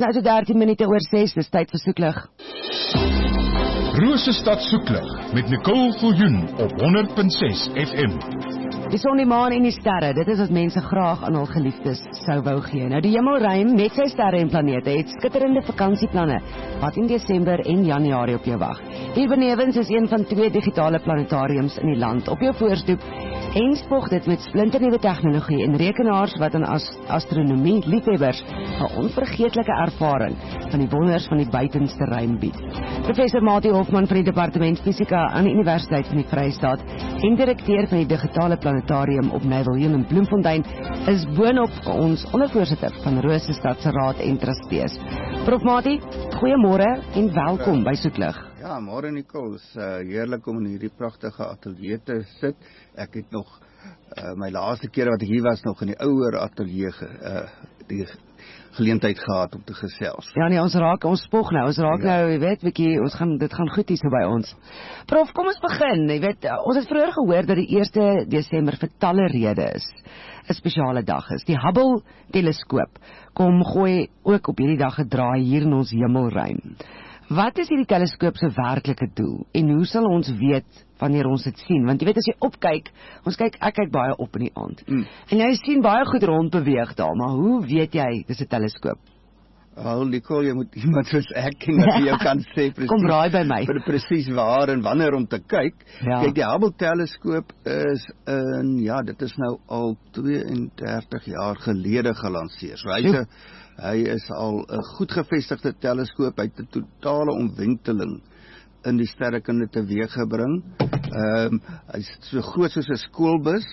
nou so 13 minute oor 6, dis tyd vir soeklig. Rosestad soeklig met Nicole Viljoen op 100.6 FM. Die son, die maan en die sterre, dit is wat mense graag aan hul geliefdes sou wou gee. Nou die hemelruim met sy sterre en planete het skitterende vakansieplanne wat in Desember en Januarie op jou wag. Hier benewens is een van 2 digitale planetariums in die land op jou voorstoep en spog dit met splinternuwe tegnologie en rekenaars wat aan astronomie liefhebbers 'n onvergeetlike ervaring van die wonders van die buitenste ruim bied. Professor Mati Hofman van die Departement Fisika aan die Universiteit van die Vrystaat en direkteur van die digitale planetarium op Nywyl in Bloemfontein is boonop ons ondervoorsitter van Rosestad se Raad en Trustees. Prof Mati, goeiemôre en welkom by Soeklig. Ja, môre Nicole, is heerlik om in hierdie pragtige ateljee te sit. Ek het nog, my laaste keer wat ek hier was, nog in die ouer ateljee die geleentheid gehad om te gesels. Ja nee, ons spog nou, nou, jy weet, dit gaan goed hier so by ons. Prof, kom ons begin, jy weet, ons het vroeër gehoor dat die 1 Desember vir talle redes 'n spesiale dag is. Die Hubble teleskoop kom gooi ook op hierdie dag 'n draai hier in ons hemelruim. Wat is hierdie teleskoop se werklike doel en hoe sal ons weet wanneer ons dit sien? Want jy weet as jy opkyk, ek kyk baie op in die aand. En jy sien baie goed rond beweeg daar, maar hoe weet jy dis 'n teleskoop? Wel, Nicole, jy moet iemand soos ek en dat jy jou kan sê presies. Kom raai by my. Presies waar en wanneer om te kyk. Ja. Kyk, die Hubble teleskoop is dit is nou al 32 jaar gelede gelanseer. So hy is al 'n goed gevestigde teleskoop, hy het 'n totale omwenteling in die sterrekunde teweeggebring. Hy is so groot soos 'n skoolbus.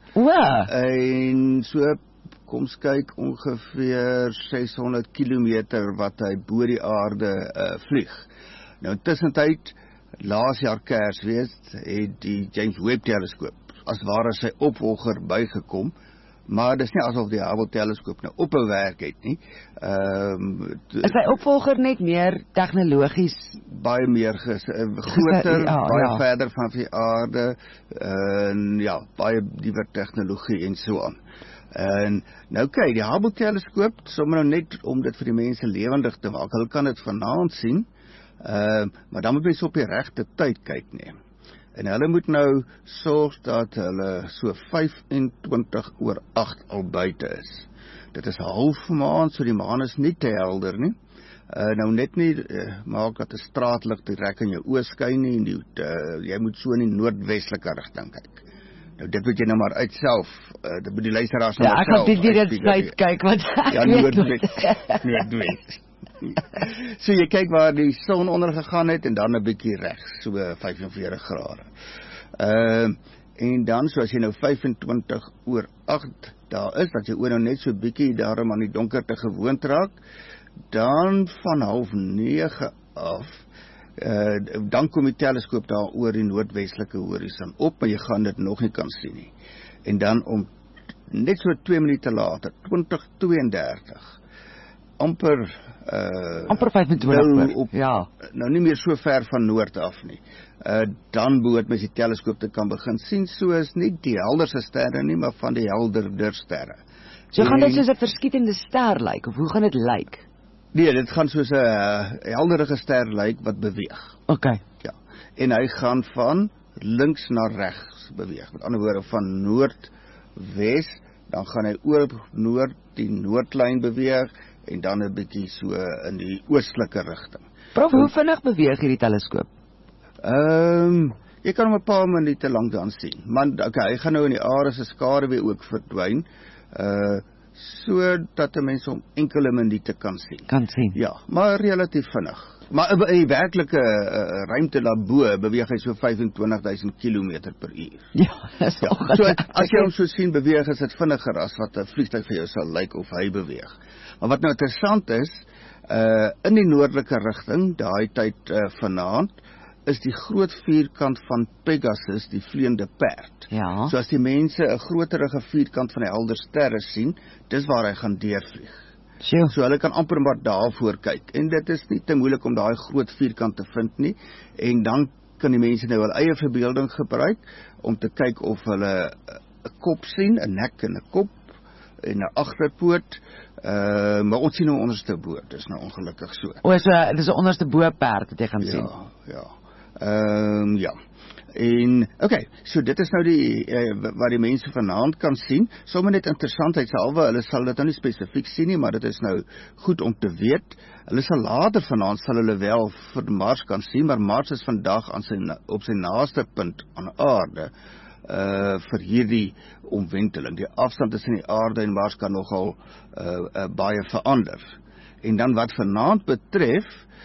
En so, kom ons kyk, ongeveer 600 kilometer wat hy bo die aarde vlieg. Nou tussentyd, laas jaar Kersfees, het die James Webb teleskoop as ware sy opvolger bygekom. Maar dis nie asof die Hubble teleskoop nou ophou werk het nie. Is sy opvolger net meer tegnologies? Baie meer groter, baie verder van die aarde, baie dieper tegnologie en so aan. En nou kyk, die Hubble teleskoop, sommer nou net om dit vir die mense lewendig te maak, hulle kan dit vanaand sien, maar dan moet mens op die regte tyd kyk neem. En hulle moet nou sorg dat hulle so 7:25 al buite is. Dit is 'n halfmaan, so die maan is nie te helder nie. Nou net nie maak dat 'n straatlig direk in jou oë skyn nie, en jy moet so in die noordwestelike rigting kyk. Nou dit moet jy nou maar uitself, dit moet die luisteraars nou self. Ja, ek gaan dit tyd kyk, want noordwes. So jy kyk waar die son ondergegaan het en dan 'n bietjie regs, so 45 grade. En dan, so as jy nou 7:25 daar is, dat jy oor nou net so bietjie daarom aan die donkerte gewoond raak, dan van 8:30 af, dan kom die teleskoop daar oor die noordwestelike horison op, maar jy gaan dit nog nie kan sien nie. En dan om net so 2 minute later, 20:32, amper 25 nou nie meer so ver van noord af nie. Dan behoort mens die teleskoop te kan begin sien, soos nie die helderste sterre nie, maar van die helderder sterre. So gaan dit soos 'n verskietende ster lyk, of hoe gaan dit lyk? Nee, dit gaan soos 'n helderige ster lyk wat beweeg. Okay. Ja. En hy gaan van links na regs beweeg. Met ander woorde, van noord-wes, dan gaan hy oor noord, die noordlyn beweeg, en dan 'n bietjie so in die oostelike rigting. Prof, hoe vinnig beweeg hierdie teleskoop? Jy kan hom 'n paar minute lank dan sien. Maar hy gaan nou in die aarde se skaduwee ook verdwyn, so dat 'n mens hom enkele minute kan sien. Ja, maar relatief vinnig. Maar in die werklike ruimte daarbo beweeg hy so 25.000 km per uur. Ja, dis so as jy hom so sien beweeg, is dit vinniger as wat 'n vliegtuig vir jou sal lyk of hy beweeg. Maar wat nou interessant is, in die noordelike rigting, daai tyd vanaand, is die groot vierkant van Pegasus, die vleiende perd. Ja. So as die mense 'n groterige vierkant van die helder sterre sien, dis waar hy gaan deurvlieg. Sure. So hulle kan amper maar daarvoor kyk. En dit is nie te moeilik om daai groot vierkant te vind nie. En dan kan die mense nou hul eie verbeelding gebruik om te kyk of hulle 'n kop sien, 'n nek en 'n kop, en 'n agterpoot, maar ons sien nou onderste bo, dis nou ongelukkig so. Dis 'n onderste bo perd wat jy gaan sien. Ja. En, so dit is nou wat die mense vanaand kan sien. Sommige net interessantheidshalwe, hulle sal dit nou nie spesifiek sien nie, maar dit is nou goed om te weet. Hulle sal later vanaand sal hulle wel vir Mars kan sien, maar Mars is vandag op sy naaste punt aan aarde, vir hierdie omwenteling. Die afstand tussen die aarde en Mars kan nogal baie verander. En dan wat vanaand betref,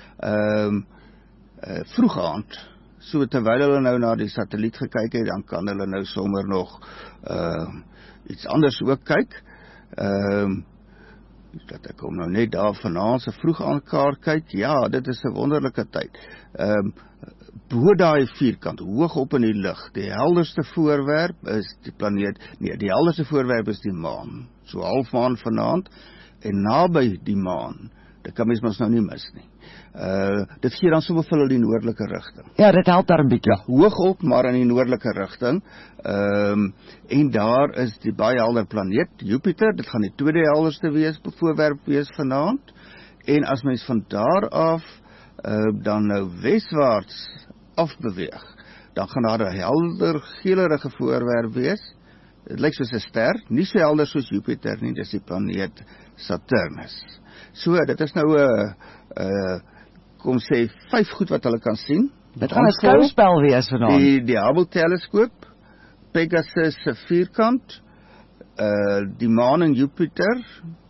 vroeg aand, so terwyl hulle nou na die satelliet gekyk het, dan kan hulle nou sommer nog iets anders ook kyk. Dat ek kom nou net daar vanaand se vroeg aan kaart kyk. Ja, dit is 'n wonderlike tyd. Bo daai vierkant, hoog op in die lug, die helderste voorwerp is die planeet, die helderste voorwerp is die maan, so halfmaan vanaand, en naby die maan, dit kan mens nou nie mis nie. Dit gee dan sommer vir hulle die noordelike rigting. Ja, dit help daar 'n bietjie. Ja, hoog op, maar in die noordelike rigting. En daar is die baie helder planeet, Jupiter, dit gaan die tweede helderste voorwerp wees vanaand. En as mens van daar af dan nou weswaarts afbeweeg, dan gaan daar 'n helder geelerige voorwerp wees. Dit lyk soos 'n ster, nie so helder soos Jupiter nie, dis die planeet Saturnus. So, dit is nou kom sê 5 goed wat hulle kan sien. Dit gaan 'n skouspel wees vanaand. Die Hubble teleskoop, Pegasus se vierkant, die maan en Jupiter,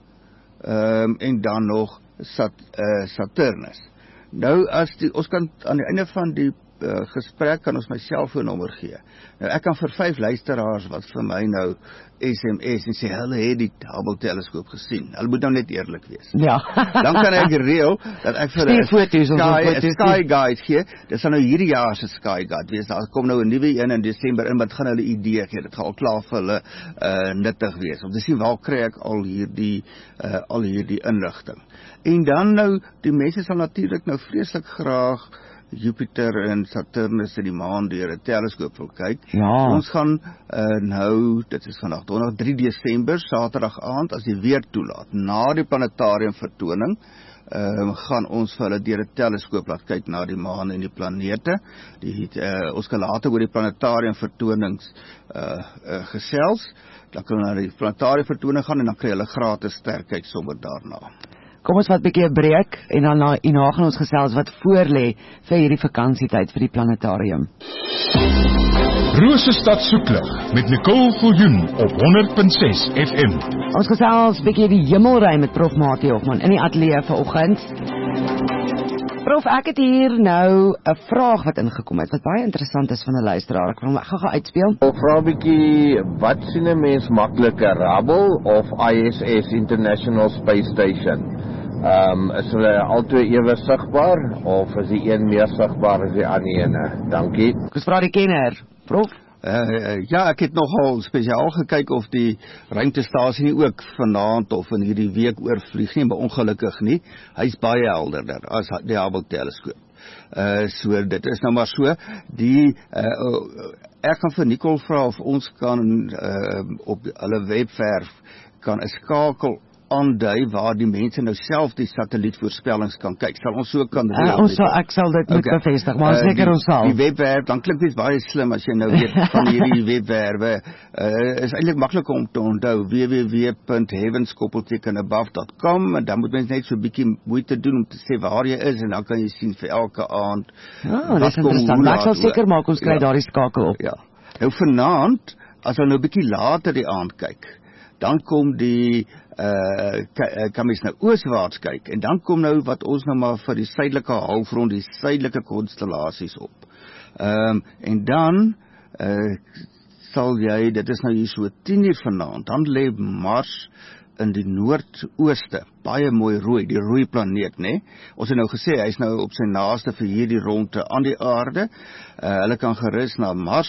en dan nog Saturnus. Nou ons kan aan die einde van die gesprek kan ons my selfoonnommer gee. Nou ek kan vir 5 luisteraars wat vir my nou SMS en sê hulle het die Hubble teleskoop gesien. Hulle moet nou net eerlik wees. Ja. Dan kan ek reël dat ek vir 'n Sky Guide gee. Dit sal nou hierdie jaar se Sky Guide wees. Daar kom nou 'n nuwe een in Desember in wat gaan hulle idee gee. Dit gaan al klaar vir hulle nuttig wees. Om te sien waar kry ek al hierdie inligting. En dan nou die mense sal natuurlik nou vreeslik graag Jupiter en Saturnus en die maan deur 'n teleskoop wil kyk. Ja. Ons gaan nou, dit is vandag donderdag 3 Desember, Saterdag aand, as die weer toelaat, na die planetarium vertoning, gaan ons vir hulle deur 'n teleskoop laat kyk na die maan en die planete. Ons kan later oor die planetarium vertonings gesels. Dan kan hulle na die planetarium vertoning gaan en dan kry hulle gratis sterkyk sommer daarna. Kom ons vat 'n bietjie 'n breek en dan hierna gaan ons gesels wat voorlê vir hierdie vakansietyd vir die planetarium. Rosestad soeklig met Nicole Viljoen op 100.6 FM. Ons gesels 'n bietjie die hemelruim met Prof Mati Hofman in die ateljee vanoggend. Prof, ek het hier nou 'n vraag wat ingekom het wat baie interessant is van 'n luisteraar. Ek wil hom gou uitspeel. Ek vra 'n bietjie, wat sien 'n mens makliker, Hubble of ISS International Space Station? Is hulle albei ewe sigbaar of is die een meer sigbaar as die ander ene? Dankie. Ek vra die kenner, Prof. Ja, ek het nogal spesiaal gekyk of die ruimtestasie nie ook vanaand of in hierdie week oorvlieg nie, maar ongelukkig nie. Hy's baie helderder as die Hubble teleskoop. So dit is nou maar so. Ek gaan vir Nicole vra of ons kan op hulle webwerf kan 'n skakel aandui waar die mense nou self die satellietvoorspellings kan kyk. Sal ons so kan doen? Ek sal dit moet bevestig, maar seker ons sal. Die webwerf, dan klink dit baie slim as jy nou weet van hierdie webwerwe. Is eintlik maklik om te onthou, www.heavenskoppeltekenabove.com, en dan moet mens net so 'n bietjie moeite doen om te sê waar jy is en dan kan jy sien vir elke aand. Dis interessant. Ek sal seker maak ons kry daardie skakel op. Ja. Nou vanaand, as ons nou 'n bietjie later die aand kyk, dan kom kan mens nou ooswaarts kyk, en dan kom nou wat ons nou maar vir die suidelike halfrond, die suidelike konstellasies op. En dan sal jy, dit is nou hier so 10 uur vanaand, dan lê Mars in die noordooste baie mooi rooi, die rooi planeet, né? Ons het nou gesê, hy is nou op sy naaste vir hierdie rondte aan die aarde. Hulle kan gerus na Mars,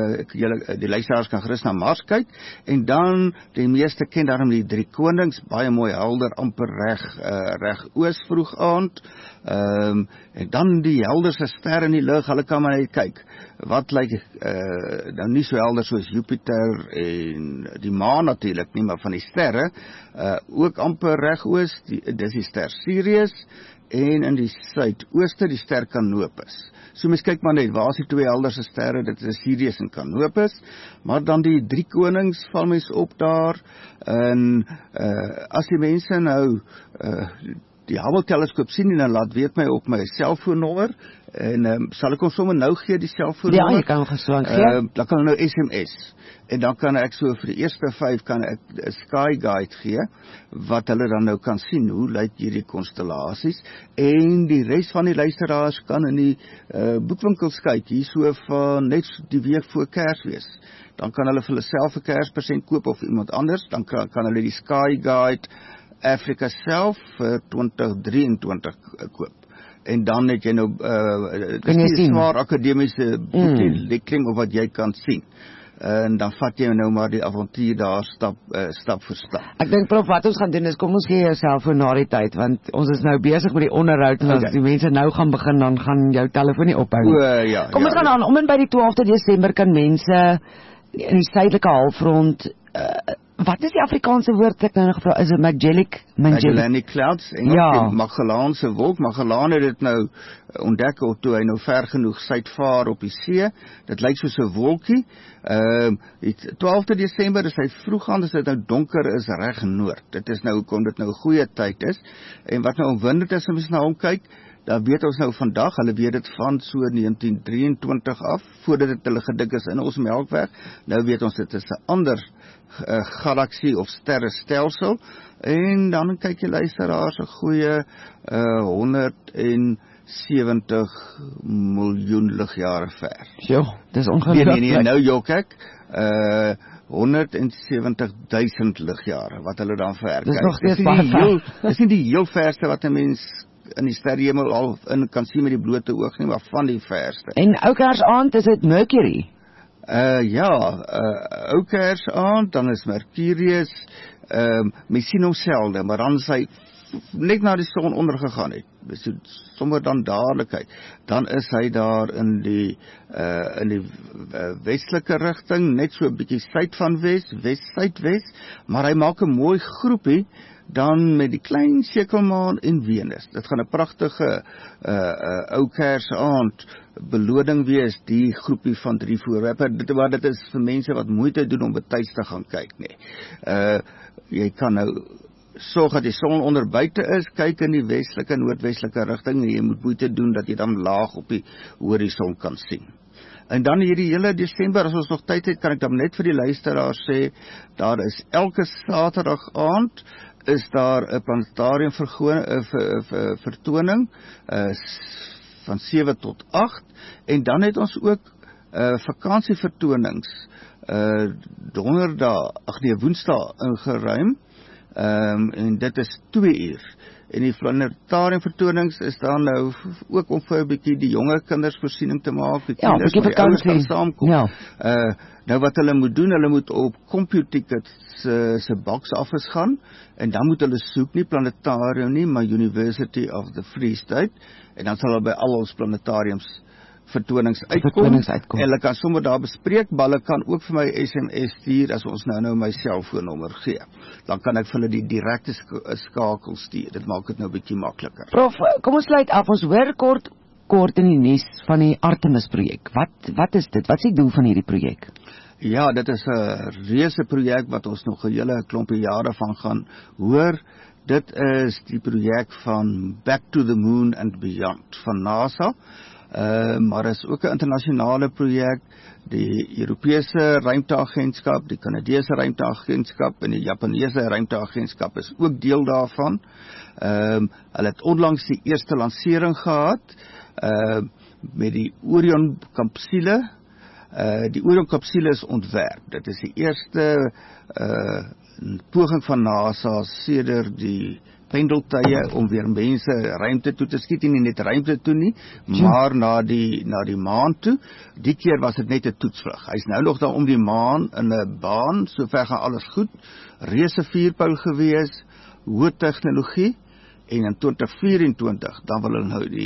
die luisteraars kan gerus na Mars kyk, en dan, die meeste ken daarom die drie konings, baie mooi helder, amper reg oos vroeg aand, en dan die helderste ster in die lug, hulle kan maar net kyk, wat lyk, nou nie so helder soos Jupiter en die maan natuurlik nie, maar van die sterre, ook amper reg oos, dis die ster Sirius, en in die suidooste die ster Canopus. So mens kyk maar net, waar is die twee helderste sterre, dit is Sirius en Canopus, maar dan die drie konings val mens op daar, en as die mense nou die Hubble teleskoop sien en dan laat weet my op my selfoonnommer, en sal ek ons sommer nou gee die selfoonnommer? Ja, jy kan geswaan gee. Dan kan nou SMS, en dan kan ek so vir die eerste 5 kan ek 'n sky guide gee, wat hulle dan nou kan sien, hoe lyk hierdie konstellasies, en die res van die luisteraars kan in die boekwinkels kyk, hier so van net die week voor Kersfees. Dan kan hulle vir hulle self 'n Kerspresent koop, of iemand anders, dan kan hulle die sky guide Afrika self vir 2023 koop. En dan het jy nou dis nie swaar akademiese boekie of wat jy kan sien. En dan vat jy nou maar die avontuur daar stap vir stap. Ek dink prof, wat ons gaan doen is, kom ons gee jouself vir na die tyd, want ons is nou besig met die onderhoud, en as die mense nou gaan begin, dan gaan jou telefoon nie ophou. Ja, kom ons gaan aan, om en by die 12de Desember kan mense in die suidelike halfrond, wat is die Afrikaanse woord ek nou gevra, is it Magellanic Clouds, Engels, ja. Magellaanse wolk, Magellaan het dit nou ontdek, toe hy nou ver genoeg suidvaar op die see, dit lyk soos 'n wolkie, die 12de Desember is hy vroeg aan, as dit nou donker is, reg noord, dit is nou, hoekom dit nou 'n goeie tyd is, en wat nou opwindend is, as ons na hom kyk, daar weet ons nou vandag, hulle weet dit van so 1923 af, voordat dit hulle gedink is in ons Melkweg, nou weet ons dit is 'n ander galaksie of sterrestelsel, en dan kyk jy luisteraars 'n goeie 170 miljoen ligjare ver. Jo, dis ongelooflik. Nee, nou jok ek, 170.000 ligjare, wat hulle dan ver kyk. Dis nog steeds baie ver. Dis nie die heel verste wat 'n mens in die sterrehemel al in kan sien met die blote oog nie, maar van die verste. En Oukersaand is dit Mercury? Oukersaand, dan is Mercurius, mens sien hom selde, maar dan is hy net na die son ondergegaan het, sommer dan dadelikheid, dan is hy daar in die westelike rigting, net so 'n bietjie suid van wes-suidwes, maar hy maak 'n mooi groepie, dan met die klein sekelmaan en Venus. Dit gaan 'n pragtige ou Kersaand beloding wees, die groepie van 3 voorwerpe. Dit is vir mense wat moeite doen om betyds te gaan kyk, nee. Jy kan nou sorg dat die son onder buite is, kyk in die westelike en noordwestelike rigting, en jy moet moeite doen dat jy dan laag op die horison kan sien. En dan hierdie hele Desember, as ons nog tyd het, kan ek dan net vir die luisteraars sê, daar is elke Saterdag aand, is daar 'n planetarium vertoning, van 7 tot 8, en dan het ons ook vakansievertonings, Woensdae ingeruim, en dit is 2 uur. En die planetarium vertonings is dan nou ook om vir 'n bietjie die jonger kinders voorsiening te maak, die kinders met die ouers kan saamkom. Ja. Nou wat hulle moet doen, hulle moet op CompuTicket se box office gaan, en dan moet hulle soek nie planetarium nie, maar University of the Free State, en dan sal hulle by al ons planetariums vertonings uitkom, en hulle kan sommer daar bespreek, maar hulle kan ook vir my SMS stuur, as ons nou my selfoonnommer gee. Dan kan ek vir hulle die direkte skakel stuur, dit maak dit nou 'n bietjie makliker. Prof, kom ons sluit af, ons hoor kort in die nuus van die Artemis projek. Wat is dit? Wat is die doel van hierdie projek? Ja, dit is 'n reuse projek wat ons nog 'n hele klompie jare van gaan hoor. Dit is die projek van Back to the Moon and Beyond van NASA. Maar is ook 'n internasionale projek, die Europese ruimteagentskap, die Kanadese ruimteagentskap en die Japaneese ruimteagentskap is ook deel daarvan. Hulle het onlangs die eerste lansering gehad, met die Orion kapsule. Die Orion kapsule is ontwerp, dit is die eerste poging van NASA sedert die pendeltye om weer mense ruimte toe te skiet, nie net ruimte toe nie, maar na die maan toe. Die keer was dit net 'n toetsvlug. Hy's nou nog daar om die maan in 'n baan, sover gaan alles goed. Reuse vuurpyl gewees, hoë tegnologie, en in 2024 dan wil hulle nou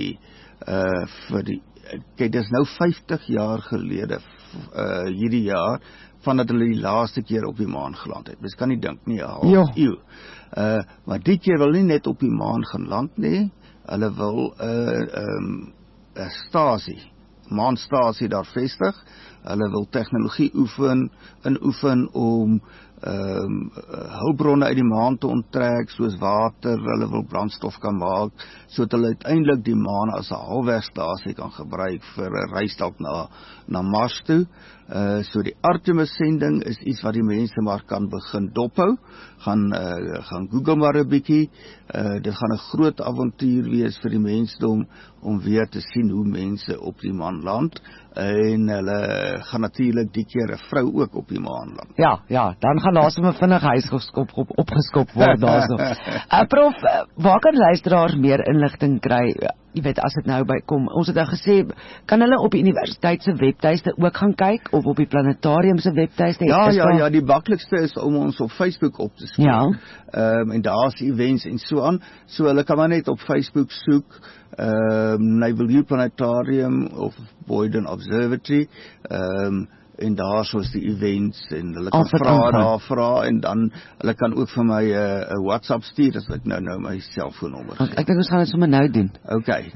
kyk, dis nou 50 jaar gelede hierdie jaar vandat hulle die laaste keer op die maan geland het. Mens kan nie dink nie, 'n half eeu. Maar die keer wil nie net op die maan gaan land nie, hulle wil 'n maanstasie daar vestig. Hulle wil tegnologie oefen om hulpbronne uit die maan te onttrek, soos water, hulle wil brandstof kan maak, sodat hulle uiteindelik die maan as 'n halfwegstasie kan gebruik vir 'n reis dalk na Mars toe. So die Artemis sending is iets wat die mense maar kan begin dophou. Gaan Google maar 'n bietjie. Dit gaan 'n groot avontuur wees vir die mensdom om weer te sien hoe mense op die maan land. En hulle gaan natuurlik die keer 'n vrou ook op die maan land. Ja, dan gaan daar sommer vinnig opgeskop word daarso. Prof, waar kan luisteraars meer inligting kry? Jy weet, as dit nou bykom, ons het nou gesê, kan hulle op die universiteit se webtuiste ook gaan kyk, of op die planetarium se webtuiste? Ja, die maklikste is om ons op Facebook op te spoor. Ja. En daar's events en so aan, so hulle kan maar net op Facebook soek, Naval Planetarium of Boyden Observatory, en daar soos die events, en hulle kan vra, en dan, hulle kan ook vir my 'n WhatsApp stuur, as ek nou my selfoonnommer gee. Ek dink ons gaan dit sommer nou doen. Okay,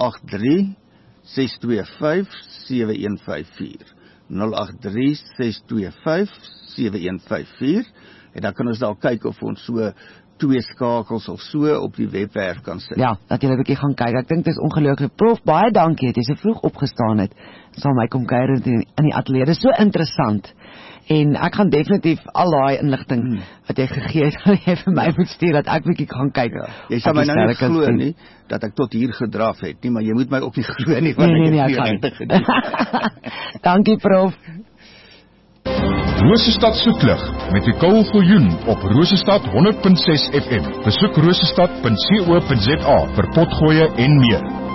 083-625-7154. 083-625-7154, en dan kan ons daar kyk of ons so 2 skakels of so op die webwerf kan sit. Ja, dat jy 'n bietjie gaan kyk. Ek dink dit is ongelooflik. Prof, baie dankie dat jy so vroeg opgestaan het. Sal my kom kuier in die ateljee. Dit is so interessant. En ek gaan definitief al daai inligting wat jy gegee het, gaan jy vir my moet stuur, dat ek bietjie gaan kyk. Ja. Jy sal my nou nie glo nie, dat ek tot hier gedraf het nie, maar jy moet my ook nie glo nie, want nee, ek het nie gedoen. Dankie, Prof. Rosestad soeklig met Nicole Viljoen op Rosestad 100.6 FM. Besoek rosestad.co.za vir potgoeie en meer.